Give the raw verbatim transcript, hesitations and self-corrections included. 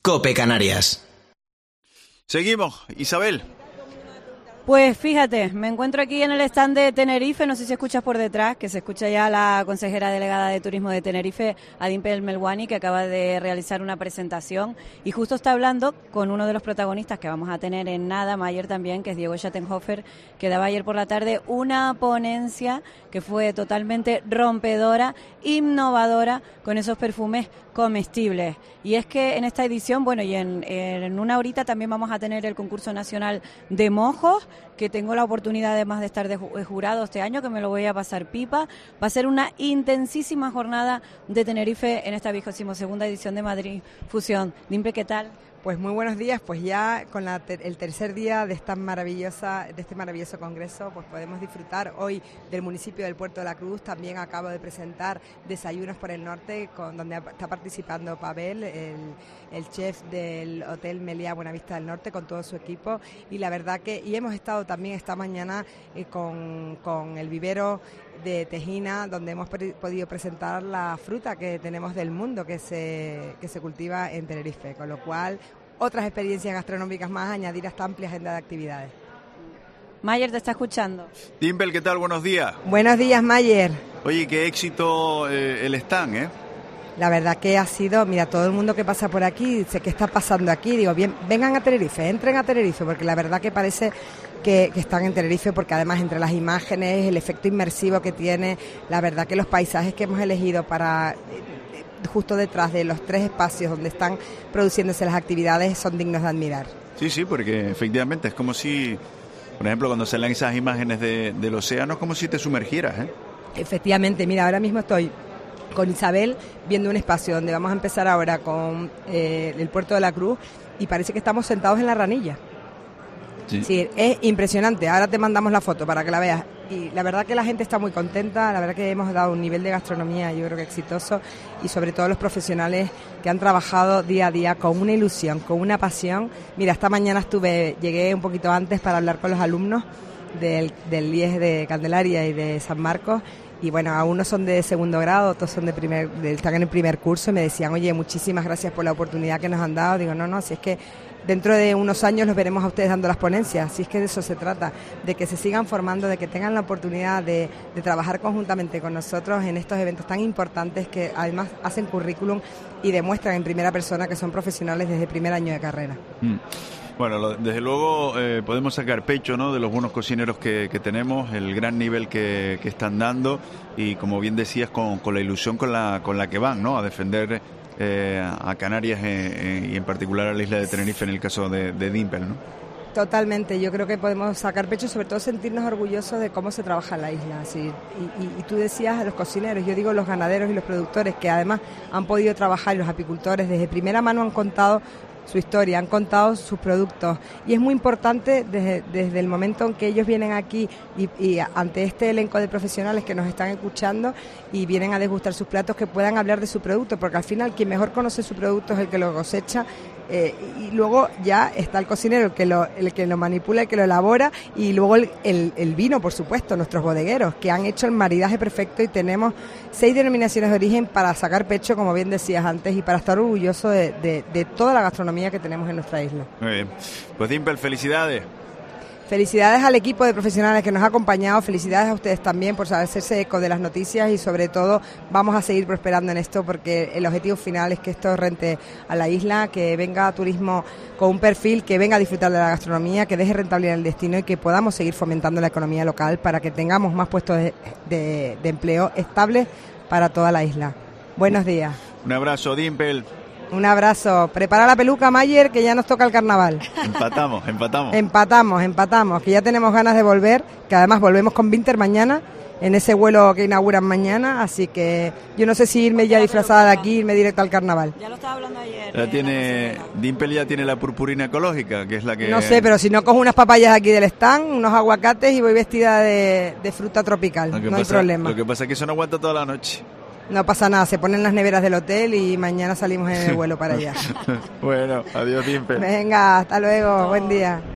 COPE Canarias. Seguimos, Isabel. Pues fíjate, me encuentro aquí en el stand de Tenerife, no sé si escuchas por detrás, que se escucha ya la consejera delegada de Turismo de Tenerife, Adimpel Melwani, que acaba de realizar una presentación y justo está hablando con uno de los protagonistas que vamos a tener en nada, Mayer también, que es Diego Schattenhofer, que daba ayer por la tarde una ponencia que fue totalmente rompedora, innovadora, con esos perfumes comestibles. Y es que en esta edición, bueno, y en, en una horita también vamos a tener el concurso nacional de mojos, que tengo la oportunidad además de estar de jurado este año, que me lo voy a pasar pipa. Va a ser una intensísima jornada de Tenerife en esta vigésima segunda edición de Madrid Fusión. Dimple, ¿qué tal? Pues muy buenos días, pues ya con la ter- el tercer día de esta maravillosa, de este maravilloso congreso, pues podemos disfrutar hoy del municipio del Puerto de la Cruz. También acabo de presentar Desayunos por el Norte, con donde está participando Pavel, el, el chef del Hotel Meliá Buenavista del Norte, con todo su equipo. Y la verdad que, y hemos estado también esta mañana eh, con, con el vivero de Tejina, donde hemos pre- podido presentar la fruta que tenemos del mundo que se, que se cultiva en Tenerife, con lo cual otras experiencias gastronómicas más, añadir a esta amplia agenda de actividades. Mayer te está escuchando. Dimpel, ¿qué tal? Buenos días. Buenos días, Mayer. Oye, qué éxito eh, el stand, ¿eh? La verdad que ha sido, mira, todo el mundo que pasa por aquí dice, ¿qué está pasando aquí? Digo, bien, vengan a Tenerife, entren a Tenerife, porque la verdad que parece que, que están en Tenerife, porque además entre las imágenes, el efecto inmersivo que tiene, la verdad que los paisajes que hemos elegido para, justo detrás de los tres espacios donde están produciéndose las actividades, son dignos de admirar. Sí, sí, porque efectivamente es como si, por ejemplo, cuando salen esas imágenes de, del océano, es como si te sumergieras, ¿eh? Efectivamente, mira, ahora mismo estoy con Isabel viendo un espacio donde vamos a empezar ahora con eh, el Puerto de la Cruz y parece que estamos sentados en la Ranilla. Sí. Sí, es impresionante. Ahora te mandamos la foto para que la veas. Y la verdad que la gente está muy contenta, la verdad que hemos dado un nivel de gastronomía yo creo que exitoso y sobre todo los profesionales que han trabajado día a día con una ilusión, con una pasión. Mira, esta mañana estuve, llegué un poquito antes para hablar con los alumnos del, del I E S de Candelaria y de San Marcos. Y bueno, a unos son de segundo grado, otros son de primer, de, están en el primer curso y me decían, oye, muchísimas gracias por la oportunidad que nos han dado. Digo, no, no, si es que dentro de unos años los veremos a ustedes dando las ponencias, si es que de eso se trata, de que se sigan formando, de que tengan la oportunidad de, de trabajar conjuntamente con nosotros en estos eventos tan importantes que además hacen currículum y demuestran en primera persona que son profesionales desde el primer año de carrera. Mm. Bueno, lo, desde luego eh, podemos sacar pecho, ¿no?, de los buenos cocineros que, que tenemos, el gran nivel que, que están dando y, como bien decías, con, con la ilusión con la, con la que van, ¿no?, a defender eh, a Canarias eh, eh, y en particular a la isla de Tenerife en el caso de, de Dimpel, ¿no? Totalmente, yo creo que podemos sacar pecho y sobre todo sentirnos orgullosos de cómo se trabaja en la isla. Así, y, y, y tú decías a los cocineros, yo digo los ganaderos y los productores que además han podido trabajar, y los apicultores desde primera mano han contado su historia, han contado sus productos y es muy importante desde, desde el momento en que ellos vienen aquí y, y ante este elenco de profesionales que nos están escuchando y vienen a degustar sus platos, que puedan hablar de su producto, porque al final quien mejor conoce su producto es el que lo cosecha. Eh, y luego ya está el cocinero, el que lo, el que lo manipula, el que lo elabora, y luego el, el, el vino, por supuesto, nuestros bodegueros, que han hecho el maridaje perfecto y tenemos seis denominaciones de origen para sacar pecho, como bien decías antes, y para estar orgulloso de, de, de toda la gastronomía que tenemos en nuestra isla. Muy bien. Pues Dimpel, felicidades. Felicidades al equipo de profesionales que nos ha acompañado, felicidades a ustedes también por hacerse eco de las noticias y sobre todo vamos a seguir prosperando en esto porque el objetivo final es que esto rente a la isla, que venga turismo con un perfil, que venga a disfrutar de la gastronomía, que deje rentabilidad el destino y que podamos seguir fomentando la economía local para que tengamos más puestos de, de, de empleo estables para toda la isla. Buenos días. Un abrazo, Dimpel. Un abrazo. Prepara la peluca, Mayer, que ya nos toca el carnaval. Empatamos, empatamos. Empatamos, empatamos, que ya tenemos ganas de volver, que además volvemos con Winter mañana, en ese vuelo que inauguran mañana, así que yo no sé si irme ya disfrazada de aquí, irme directo al carnaval. Ya lo estaba hablando ayer. Ya tiene, Dimpel ya tiene la purpurina ecológica, que es la que... No sé, pero si no cojo unas papayas aquí del stand, unos aguacates y voy vestida de, de fruta tropical, no pasa, hay problema. Lo que pasa es que eso no aguanta toda la noche. No pasa nada, se ponen las neveras del hotel y mañana salimos en el vuelo para allá. Bueno, adiós, Dimpel. Venga, hasta luego, buen día.